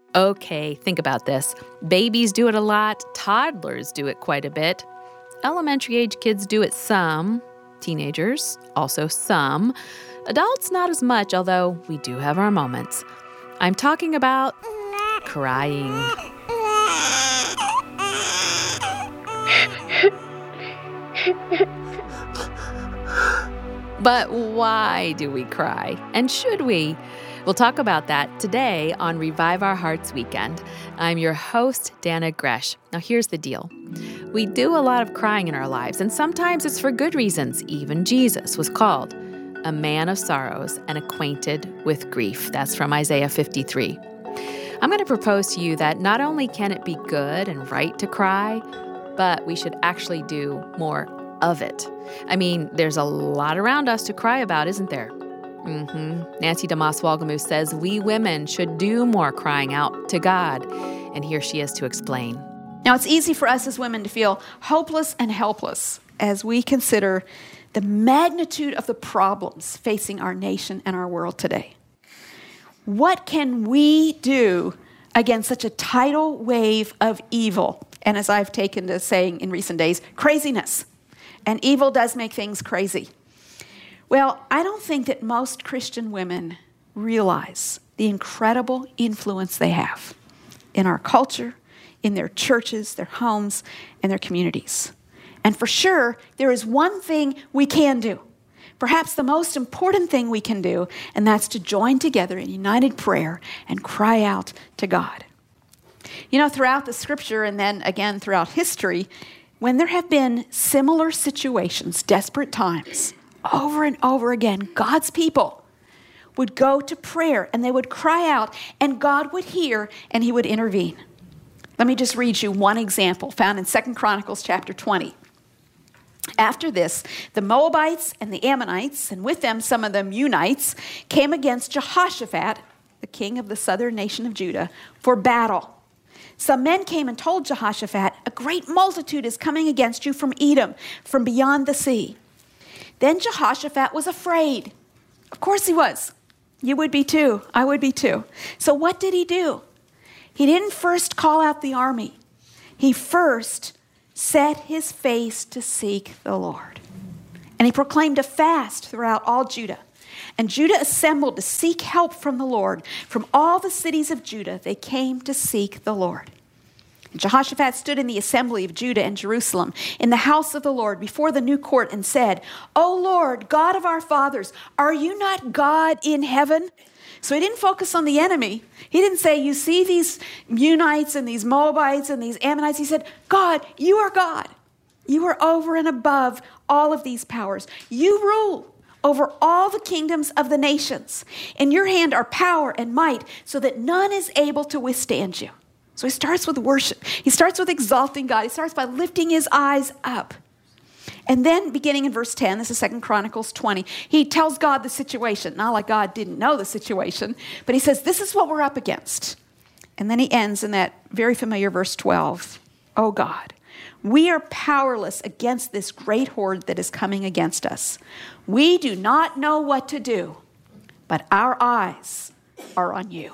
Okay, think about this. Babies do it a lot, toddlers do it quite a bit. Elementary age kids do it some, teenagers also some. Adults not as much, although we do have our moments. I'm talking about crying. But why do we cry? And should we? We'll talk about that today on Revive Our Hearts Weekend. I'm your host, Dana Gresh. Now here's the deal. We do a lot of crying in our lives, and sometimes it's for good reasons. Even Jesus was called a man of sorrows and acquainted with grief. That's from Isaiah 53. I'm going to propose to you that not only can it be good and right to cry, but we should actually do more of it. I mean, there's a lot around us to cry about, isn't there? Nancy DeMoss Wolgemuth says we women should do more crying out to God. And here she is to explain. Now, it's easy for us as women to feel hopeless and helpless as we consider the magnitude of the problems facing our nation and our world today. What can we do against such a tidal wave of evil? And as I've taken to saying in recent days, craziness. And evil does make things crazy. Well, I don't think that most Christian women realize the incredible influence they have in our culture, in their churches, their homes, and their communities. And for sure, there is one thing we can do, perhaps the most important thing we can do, and that's to join together in united prayer and cry out to God. You know, throughout the scripture and then again throughout history, when there have been similar situations, desperate times, over and over again, God's people would go to prayer and they would cry out and God would hear and he would intervene. Let me just read you one example found in 2 Chronicles chapter 20. After this, the Moabites and the Ammonites, and with them some of the Meunites, came against Jehoshaphat, the king of the southern nation of Judah, for battle. Some men came and told Jehoshaphat, "A great multitude is coming against you from Edom, from beyond the sea." Then Jehoshaphat was afraid. Of course he was. You would be too. I would be too. So what did he do? He didn't first call out the army. He first set his face to seek the Lord. And he proclaimed a fast throughout all Judah. And Judah assembled to seek help from the Lord. From all the cities of Judah, they came to seek the Lord. And Jehoshaphat stood in the assembly of Judah and Jerusalem, in the house of the Lord, before the new court, and said, "O Lord, God of our fathers, are you not God in heaven?" So he didn't focus on the enemy. He didn't say, "You see these Meunites and these Moabites and these Ammonites." He said, "God, you are God. You are over and above all of these powers. You rule over all the kingdoms of the nations. In your hand are power and might, so that none is able to withstand you." So he starts with worship. He starts with exalting God. He starts by lifting his eyes up. And then beginning in verse 10, this is 2 Chronicles 20, he tells God the situation. Not like God didn't know the situation, but he says, this is what we're up against. And then he ends in that very familiar verse 12. "Oh God, we are powerless against this great horde that is coming against us. We do not know what to do, but our eyes are on you."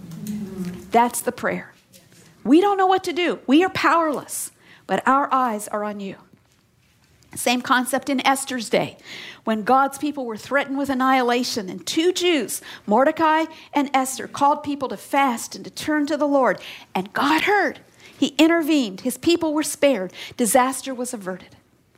That's the prayer. We don't know what to do. We are powerless, but our eyes are on you. Same concept in Esther's day, when God's people were threatened with annihilation, and two Jews, Mordecai and Esther, called people to fast and to turn to the Lord. And God heard. He intervened. His people were spared. Disaster was averted.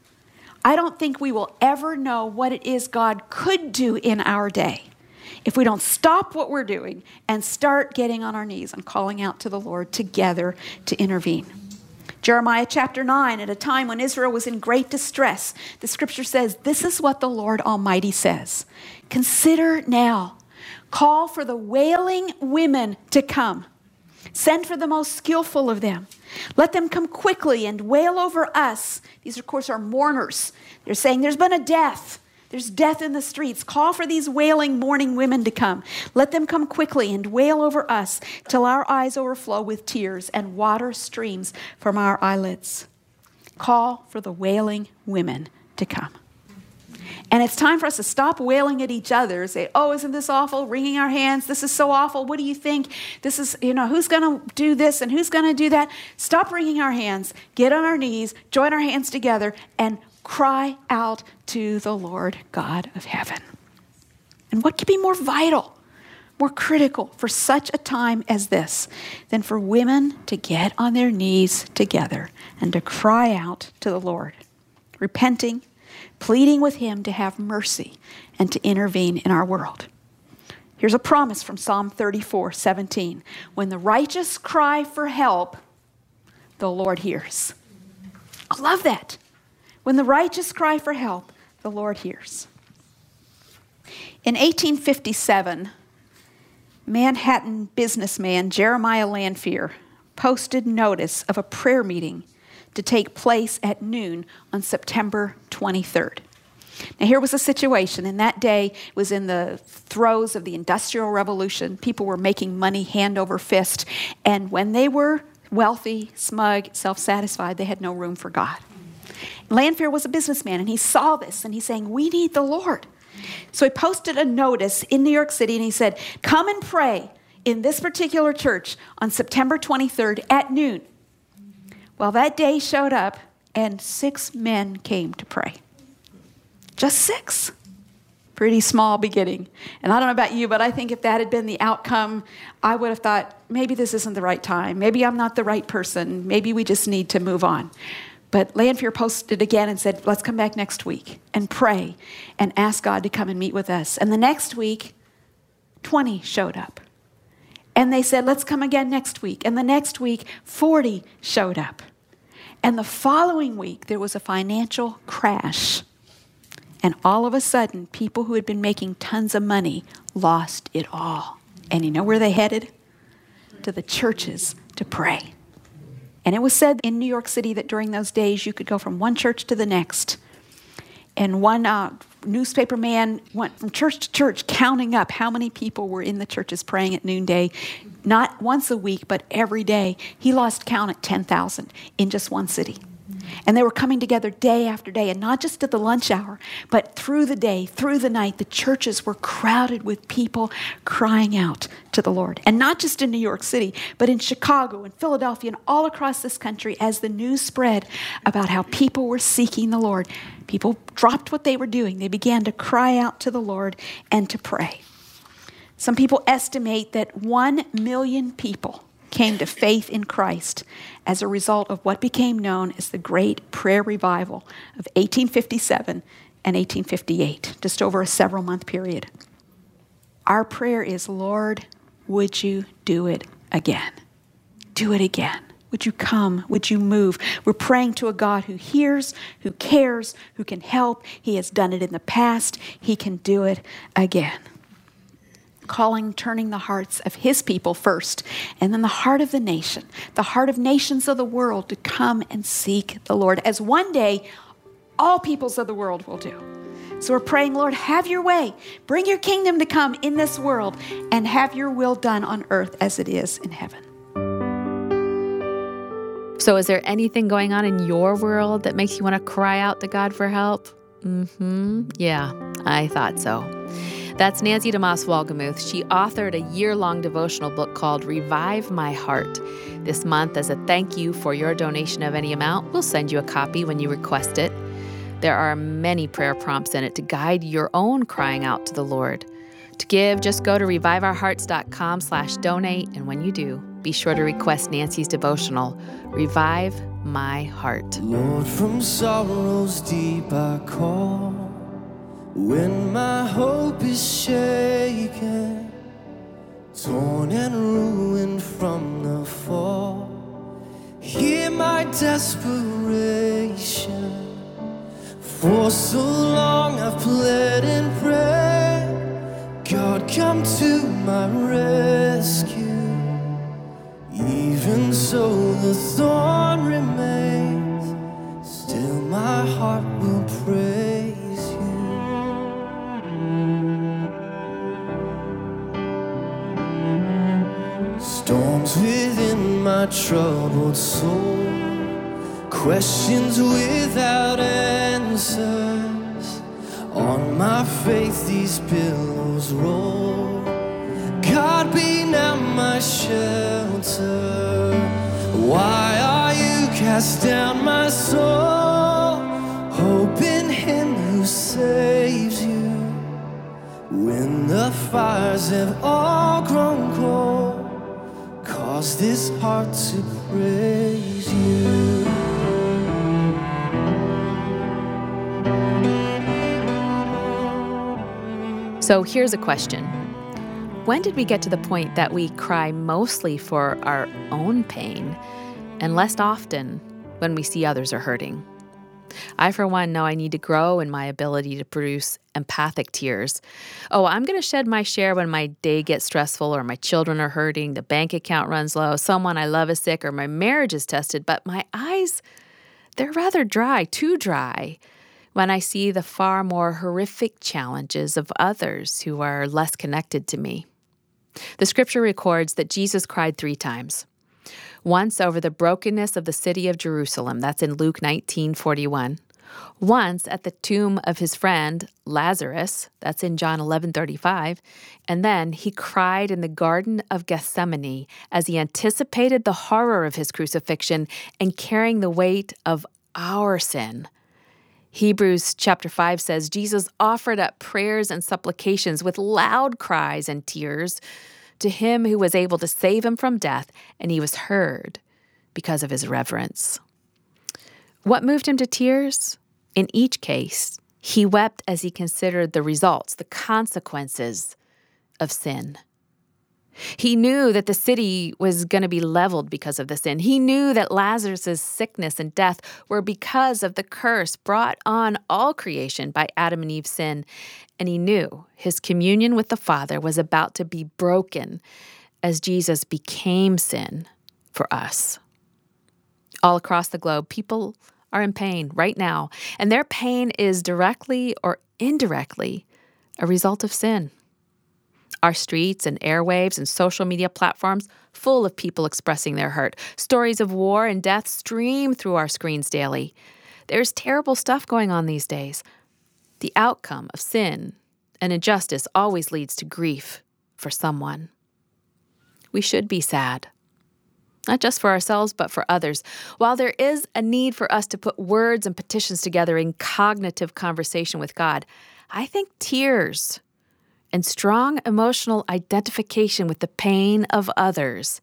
I don't think we will ever know what it is God could do in our day if we don't stop what we're doing and start getting on our knees and calling out to the Lord together to intervene. Jeremiah chapter 9, at a time when Israel was in great distress, the scripture says, "This is what the Lord Almighty says. Consider now, call for the wailing women to come. Send for the most skillful of them. Let them come quickly and wail over us." These, of course, are mourners. They're saying there's been a death. There's death in the streets. Call for these wailing, mourning women to come. Let them come quickly and wail over us till our eyes overflow with tears and water streams from our eyelids. Call for the wailing women to come. And it's time for us to stop wailing at each other, say, oh, isn't this awful? Wringing our hands. This is so awful. What do you think? This is, who's going to do this and who's going to do that? Stop wringing our hands, get on our knees, join our hands together, and cry out to the Lord God of heaven. And what could be more vital, more critical for such a time as this than for women to get on their knees together and to cry out to the Lord, repenting, pleading with him to have mercy and to intervene in our world. Here's a promise from Psalm 34:17. When the righteous cry for help, the Lord hears. I love that. When the righteous cry for help, the Lord hears. In 1857, Manhattan businessman Jeremiah Lanphier posted notice of a prayer meeting to take place at noon on September 23rd. Now, here was a situation. In that day, it was in the throes of the Industrial Revolution. People were making money hand over fist. And when they were wealthy, smug, self-satisfied, they had no room for God. Lanphier was a businessman, and he saw this, and he's saying, we need the Lord. So he posted a notice in New York City, and he said, come and pray in this particular church on September 23rd at noon. Well, that day showed up, and 6 men came to pray. Just 6. Pretty small beginning. And I don't know about you, but I think if that had been the outcome, I would have thought, maybe this isn't the right time. Maybe I'm not the right person. Maybe we just need to move on. But Lanphier posted again and said, let's come back next week and pray and ask God to come and meet with us. And the next week, 20 showed up. And they said, let's come again next week. And the next week, 40 showed up. And the following week, there was a financial crash. And all of a sudden, people who had been making tons of money lost it all. And you know where they headed? To the churches to pray. And it was said in New York City that during those days, you could go from one church to the next. And one newspaper man went from church to church counting up how many people were in the churches praying at noonday, not once a week, but every day. He lost count at 10,000 in just one city. And they were coming together day after day, and not just at the lunch hour, but through the day, through the night, the churches were crowded with people crying out to the Lord. And not just in New York City, but in Chicago and Philadelphia and all across this country, as the news spread about how people were seeking the Lord, people dropped what they were doing. They began to cry out to the Lord and to pray. Some people estimate that 1 million people came to faith in Christ as a result of what became known as the Great Prayer Revival of 1857 and 1858, just over a several-month period. Our prayer is, Lord, would you do it again? Do it again. Would you come? Would you move? We're praying to a God who hears, who cares, who can help. He has done it in the past. He can do it again. Turning the hearts of his people first, and then the heart of the nation, the heart of nations of the world to come and seek the Lord, as one day all peoples of the world will do. So we're praying, Lord, have your way. Bring your kingdom to come in this world, and have your will done on earth as it is in heaven. So is there anything going on in your world that makes you want to cry out to God for help? Yeah, I thought so. That's Nancy DeMoss Wolgemuth. She authored a year-long devotional book called Revive My Heart. This month, as a thank you for your donation of any amount, we'll send you a copy when you request it. There are many prayer prompts in it to guide your own crying out to the Lord. To give, just go to reviveourhearts.com/donate, and when you do, be sure to request Nancy's devotional, Revive My Heart. Lord, from sorrows deep I call. When my hope is shaken, torn and ruined from the fall, hear my desperation. For so long I've pled and prayed, God, come to my rescue. Even so the thorn remains, still my heart will praise you. Storms within my troubled soul, questions without answers, on my faith these billows roll. God be now my shelter. Why are you cast down, my soul? Hope in him who saves you. When the fires have all grown cold, cause this heart to praise you. So here's a question. When did we get to the point that we cry mostly for our own pain and less often when we see others are hurting? I, for one, know I need to grow in my ability to produce empathic tears. Oh, I'm going to shed my share when my day gets stressful or my children are hurting, the bank account runs low, someone I love is sick, or my marriage is tested. But my eyes, they're rather dry, too dry, when I see the far more horrific challenges of others who are less connected to me. The scripture records that Jesus cried 3 times. Once over the brokenness of the city of Jerusalem, that's in Luke 19:41. Once at the tomb of his friend Lazarus, that's in John 11:35. And then he cried in the Garden of Gethsemane as he anticipated the horror of his crucifixion and carrying the weight of our sin. Hebrews chapter 5 says, Jesus offered up prayers and supplications with loud cries and tears to him who was able to save him from death, and he was heard because of his reverence. What moved him to tears? In each case, he wept as he considered the results, the consequences of sin. He knew that the city was going to be leveled because of the sin. He knew that Lazarus' sickness and death were because of the curse brought on all creation by Adam and Eve's sin. And he knew his communion with the Father was about to be broken as Jesus became sin for us. All across the globe, people are in pain right now, and their pain is directly or indirectly a result of sin. Our streets and airwaves and social media platforms full of people expressing their hurt. Stories of war and death stream through our screens daily. There's terrible stuff going on these days. The outcome of sin and injustice always leads to grief for someone. We should be sad, not just for ourselves, but for others. While there is a need for us to put words and petitions together in cognitive conversation with God, I think tears and strong emotional identification with the pain of others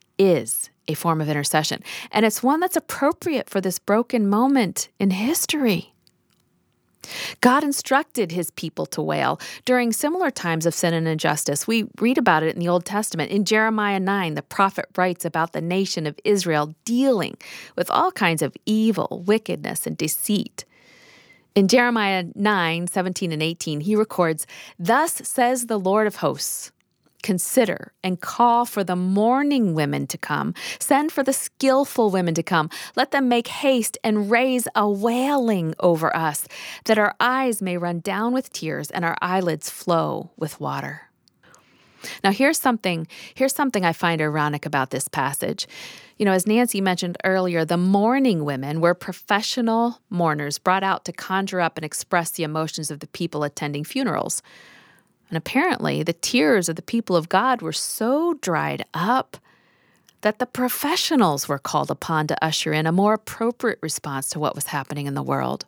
is a form of intercession. And it's one that's appropriate for this broken moment in history. God instructed his people to wail during similar times of sin and injustice. We read about it in the Old Testament. In Jeremiah 9, the prophet writes about the nation of Israel dealing with all kinds of evil, wickedness, and deceit. In Jeremiah 9:17 and 18, he records, "Thus says the Lord of hosts, consider and call for the mourning women to come. Send for the skillful women to come. Let them make haste and raise a wailing over us, that our eyes may run down with tears and our eyelids flow with water." Now, here's something I find ironic about this passage. You know, as Nancy mentioned earlier, the mourning women were professional mourners brought out to conjure up and express the emotions of the people attending funerals. And apparently, the tears of the people of God were so dried up that the professionals were called upon to usher in a more appropriate response to what was happening in the world.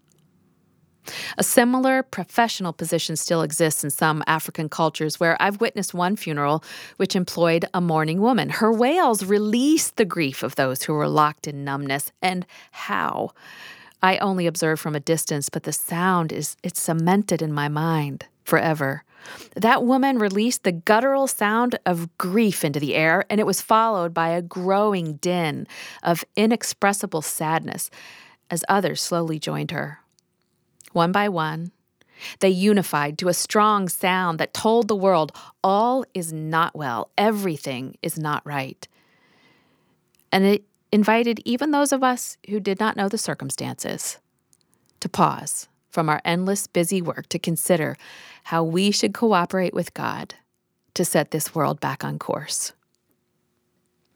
A similar professional position still exists in some African cultures where I've witnessed one funeral which employed a mourning woman. Her wails released the grief of those who were locked in numbness. And how? I only observe from a distance, but the sound it's cemented in my mind forever. That woman released the guttural sound of grief into the air, and it was followed by a growing din of inexpressible sadness as others slowly joined her. One by one, they unified to a strong sound that told the world all is not well, everything is not right. And it invited even those of us who did not know the circumstances to pause from our endless busy work to consider how we should cooperate with God to set this world back on course.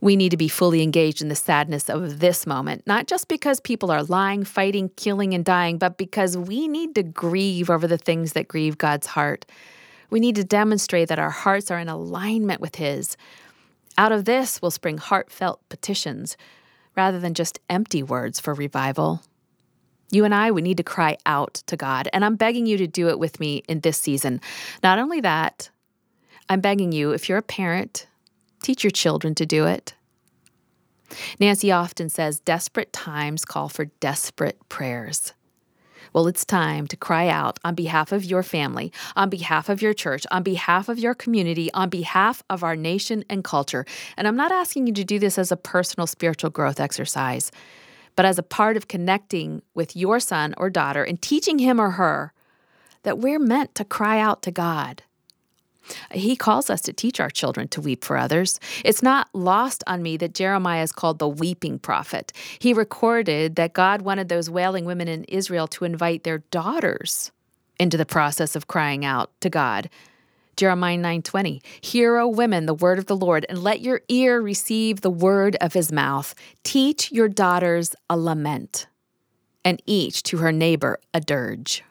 We need to be fully engaged in the sadness of this moment, not just because people are lying, fighting, killing, and dying, but because we need to grieve over the things that grieve God's heart. We need to demonstrate that our hearts are in alignment with His. Out of this will spring heartfelt petitions, rather than just empty words for revival. You and I, we need to cry out to God, and I'm begging you to do it with me in this season. Not only that, I'm begging you, if you're a parent, teach your children to do it. Nancy often says desperate times call for desperate prayers. Well, it's time to cry out on behalf of your family, on behalf of your church, on behalf of your community, on behalf of our nation and culture. And I'm not asking you to do this as a personal spiritual growth exercise, but as a part of connecting with your son or daughter and teaching him or her that we're meant to cry out to God. He calls us to teach our children to weep for others. It's not lost on me that Jeremiah is called the weeping prophet. He recorded that God wanted those wailing women in Israel to invite their daughters into the process of crying out to God. Jeremiah 9:20, "Hear, O women, the word of the Lord, and let your ear receive the word of his mouth. Teach your daughters a lament, and each to her neighbor a dirge."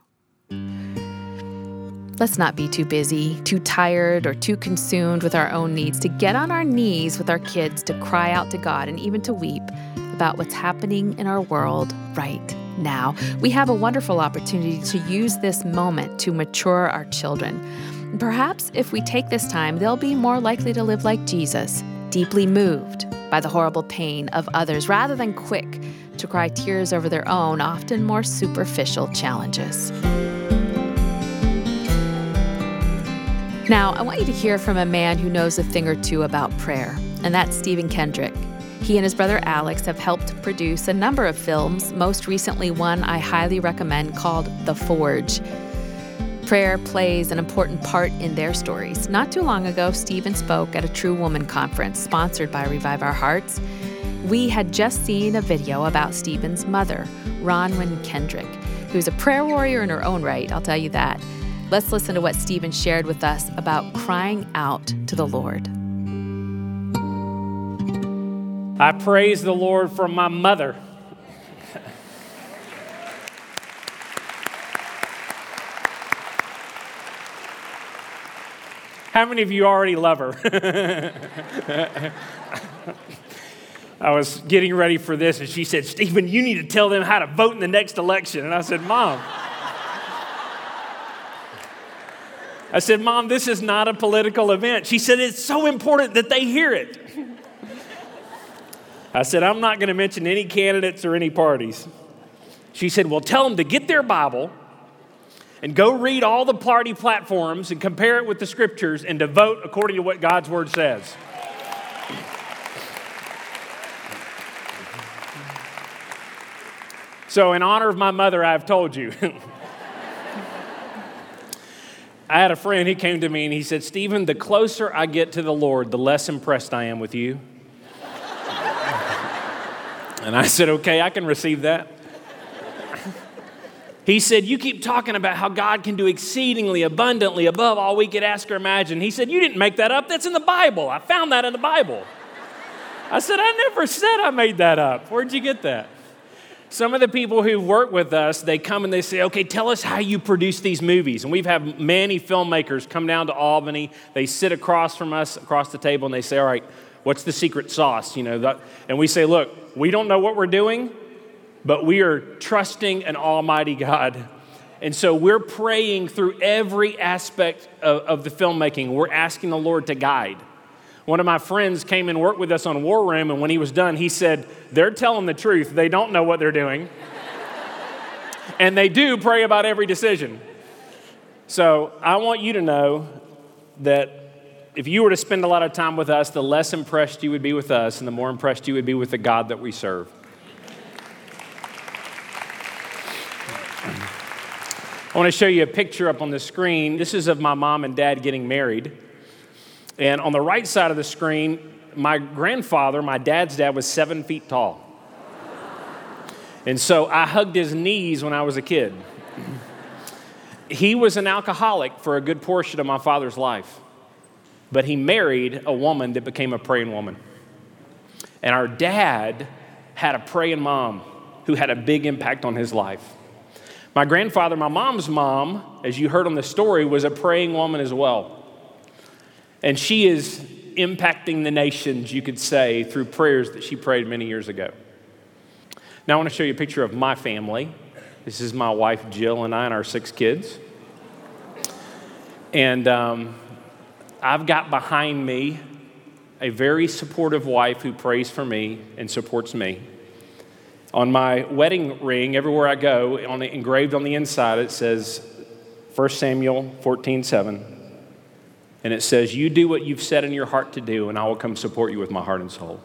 Let's not be too busy, too tired, or too consumed with our own needs to get on our knees with our kids to cry out to God and even to weep about what's happening in our world right now. We have a wonderful opportunity to use this moment to mature our children. Perhaps if we take this time, they'll be more likely to live like Jesus, deeply moved by the horrible pain of others, rather than quick to cry tears over their own, often more superficial challenges. Now, I want you to hear from a man who knows a thing or two about prayer, and that's Stephen Kendrick. He and his brother Alex have helped produce a number of films, most recently one I highly recommend called The Forge. Prayer plays an important part in their stories. Not too long ago, Stephen spoke at a True Woman conference sponsored by Revive Our Hearts. We had just seen a video about Stephen's mother, Ronwyn Kendrick, who's a prayer warrior in her own right, I'll tell you that. Let's listen to what Stephen shared with us about crying out to the Lord. I praise the Lord for my mother. How many of you already love her? I was getting ready for this, and she said, "Stephen, you need to tell them how to vote in the next election." And I said, Mom, this is not a political event. She said, "It's so important that they hear it." I said, "I'm not going to mention any candidates or any parties." She said, "Well, tell them to get their Bible and go read all the party platforms and compare it with the scriptures and to vote according to what God's word says." So in honor of my mother, I've told you. I had a friend, he came to me and he said, "Stephen, the closer I get to the Lord, the less impressed I am with you." And I said, "Okay, I can receive that." He said, "You keep talking about how God can do exceedingly abundantly above all we could ask or imagine." He said, "You didn't make that up. That's in the Bible. I found that in the Bible." I said, "I never said I made that up. Where'd you get that?" Some of the people who work with us, they come and they say, "Okay, tell us how you produce these movies." And we've had many filmmakers come down to Albany. They sit across from us, across the table, and they say, "All right, what's the secret sauce?" And we say, "Look, we don't know what we're doing, but we are trusting an almighty God." And so we're praying through every aspect of the filmmaking. We're asking the Lord to guide. One of my friends came and worked with us on War Room, and when he was done, he said, "They're telling the truth. They don't know what they're doing." And they do pray about every decision. So I want you to know that if you were to spend a lot of time with us, the less impressed you would be with us, and the more impressed you would be with the God that we serve. I want to show you a picture up on the screen. This is of my mom and dad getting married. And on the right side of the screen, my grandfather, my dad's dad, was 7 feet tall. And so I hugged his knees when I was a kid. He was an alcoholic for a good portion of my father's life. But he married a woman that became a praying woman. And our dad had a praying mom who had a big impact on his life. My grandfather, my mom's mom, as you heard on the story, was a praying woman as well. And she is impacting the nations, you could say, through prayers that she prayed many years ago. Now I want to show you a picture of my family. This is my wife, Jill, and I, and our 6 kids. And I've got behind me a very supportive wife who prays for me and supports me. On my wedding ring, everywhere I go, engraved on the inside, it says 1 Samuel 14:7. And it says, "You do what you've set in your heart to do, and I will come support you with my heart and soul."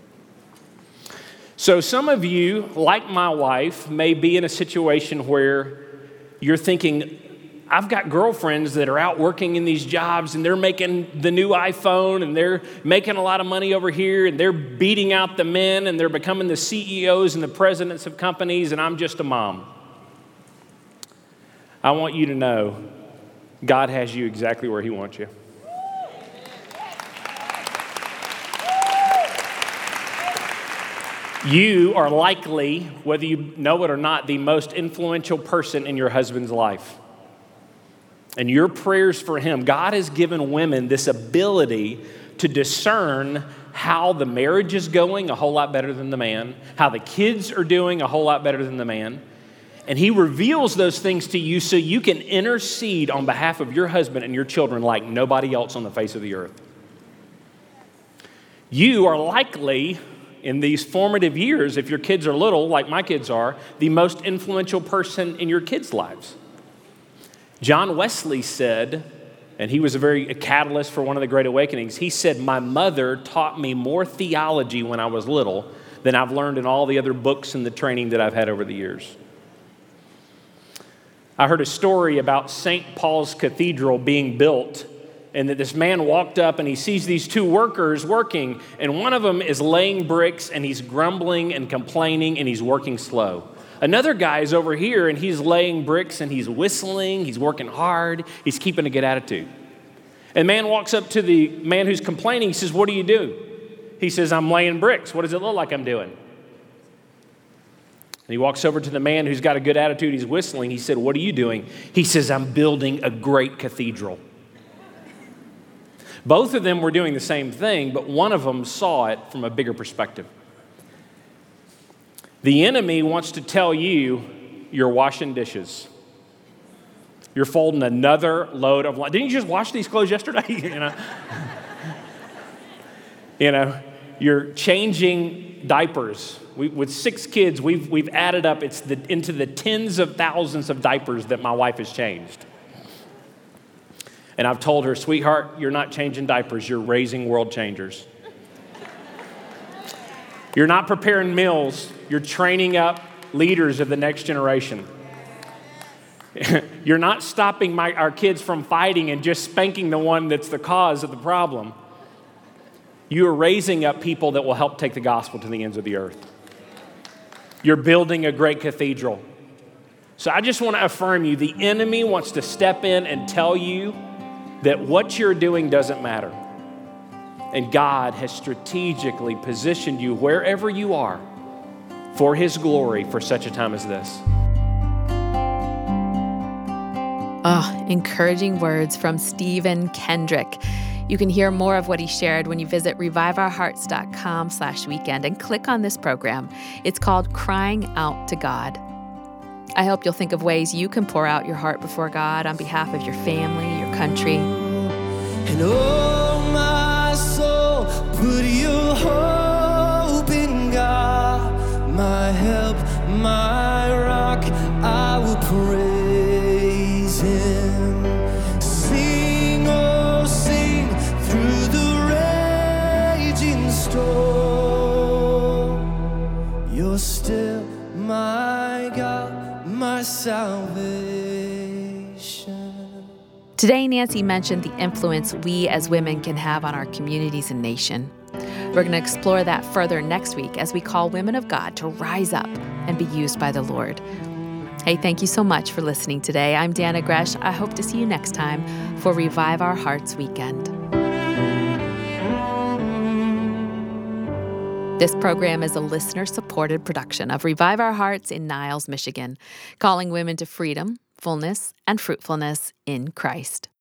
So some of you, like my wife, may be in a situation where you're thinking, I've got girlfriends that are out working in these jobs and they're making the new iPhone and they're making a lot of money over here and they're beating out the men and they're becoming the CEOs and the presidents of companies and I'm just a mom. I want you to know God has you exactly where He wants you. You are likely, whether you know it or not, the most influential person in your husband's life. And your prayers for him, God has given women this ability to discern how the marriage is going a whole lot better than the man, how the kids are doing a whole lot better than the man. And He reveals those things to you so you can intercede on behalf of your husband and your children like nobody else on the face of the earth. You are likely, in these formative years, if your kids are little, like my kids are, the most influential person in your kids' lives. John Wesley said, and he was a catalyst for one of the Great Awakenings, he said, "My mother taught me more theology when I was little than I've learned in all the other books and the training that I've had over the years." I heard a story about St. Paul's Cathedral being built, and that this man walked up and he sees these 2 workers working, and one of them is laying bricks and he's grumbling and complaining and he's working slow. Another guy is over here and he's laying bricks and he's whistling, he's working hard, he's keeping a good attitude. And man walks up to the man who's complaining, he says, "What do you do?" He says, "I'm laying bricks. What does it look like I'm doing?" And he walks over to the man who's got a good attitude, he's whistling, he said, "What are you doing?" He says, "I'm building a great cathedral." Both of them were doing the same thing, but one of them saw it from a bigger perspective. The enemy wants to tell you you're washing dishes. You're folding another load of laundry. Didn't you just wash these clothes yesterday? You're changing diapers. With 6 kids, we've added up. It's into the tens of thousands of diapers that my wife has changed. And I've told her, "Sweetheart, you're not changing diapers. You're raising world changers. You're not preparing meals. You're training up leaders of the next generation. You're not stopping our kids from fighting and just spanking the one that's the cause of the problem. You are raising up people that will help take the gospel to the ends of the earth. You're building a great cathedral." So I just want to affirm you, the enemy wants to step in and tell you that what you're doing doesn't matter. And God has strategically positioned you wherever you are for His glory for such a time as this. Encouraging words from Stephen Kendrick. You can hear more of what he shared when you visit reviveourhearts.com/weekend and click on this program. It's called Crying Out to God. I hope you'll think of ways you can pour out your heart before God on behalf of your family, your country. And oh, my soul, put your hope in God, my help, my rock, I will praise Him. Sing, oh, sing through the raging storm. You're still my God, my salvation. Today, Nancy mentioned the influence we as women can have on our communities and nation. We're going to explore that further next week as we call women of God to rise up and be used by the Lord. Hey, thank you so much for listening today. I'm Dana Gresh. I hope to see you next time for Revive Our Hearts Weekend. This program is a listener-supported production of Revive Our Hearts in Niles, Michigan, calling women to freedom, fullness, and fruitfulness in Christ.